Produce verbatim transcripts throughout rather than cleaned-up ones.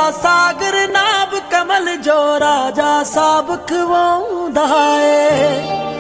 सागर नाभ कमल जो राजा साब खवाउंदा है।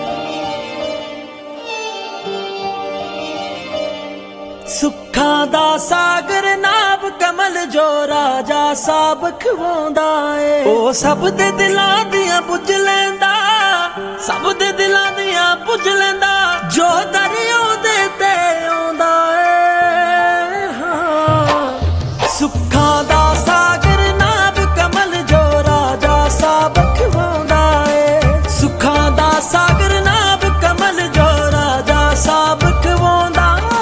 सुखां दा सागर नाभ कमल जो राजा साब खवाउंदा है। ओ सब दे दिलां दियां बुझ लैंदा, सब दे दिलां दियां बुझ लैंदा, जो दरिया दे ते आउंदा है। हाँ सुखां दा सागर नाभ कमल जो राजा साब खवाउंदा है। सुखां दा सागर नाभ कमल जो राजा साब खवाउंदा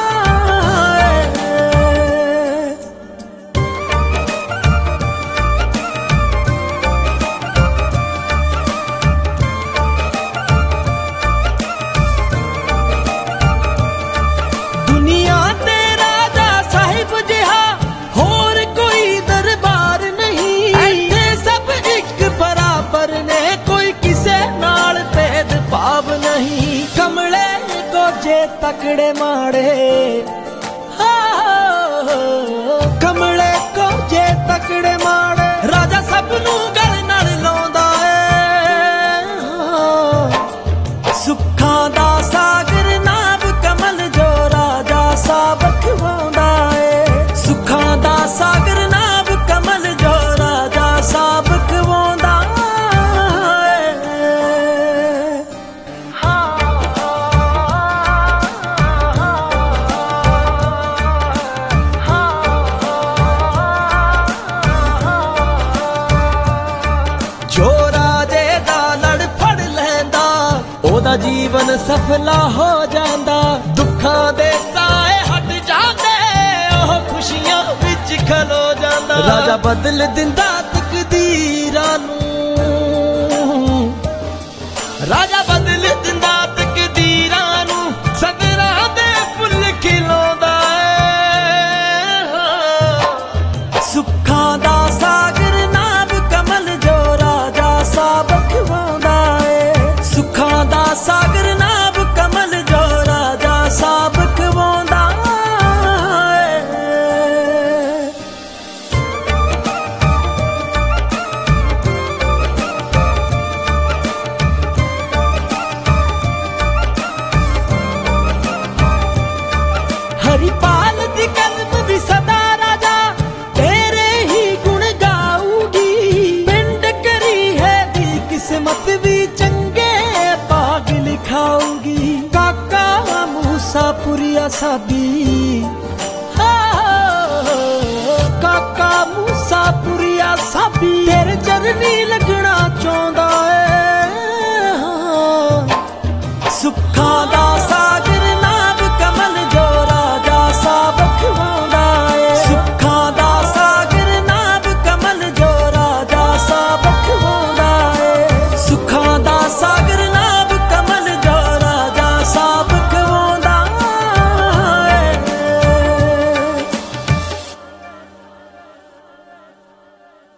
तकड़े माड़े, कमले को जे तकड़े माड़े, राजा सबनू गल नाल लाउंदा है। सुखां दा सागर नाभ कमल जो राजा साब खवाउंदा है। सुखां दा सागर नाभ कमल जो राजा साब खवाउंदा है। जो राजे दा लड़ फड़ लैंदा, ओदा जीवन सफला हो जांदा। दुखां दे साए हट जांदे, ओह खुशियां विच खलो जांदा। राजा बदल दिंदा तकदीरां नूं, राजा बदल दिंदा तकदीरां नूं, सदरां दे फुल खिलाउंदा है। सुखां दा सागर नाभ कमल जो राजा साब खवाउंदा है। सुखां दा सागर नाभ कमल जो राजा साब खवाउंदा है। हरिपाल दी कलम दी सदा राजा तेरे ही गुण गाऊगी। पिंड करी है दी किस्मत भी चंगे भाग लिखाऊगी। काका मूसापुरिया साबी, काका मूसापुरिया साबी तेरे चरनी लगना चाहुंदा है। सुखां दा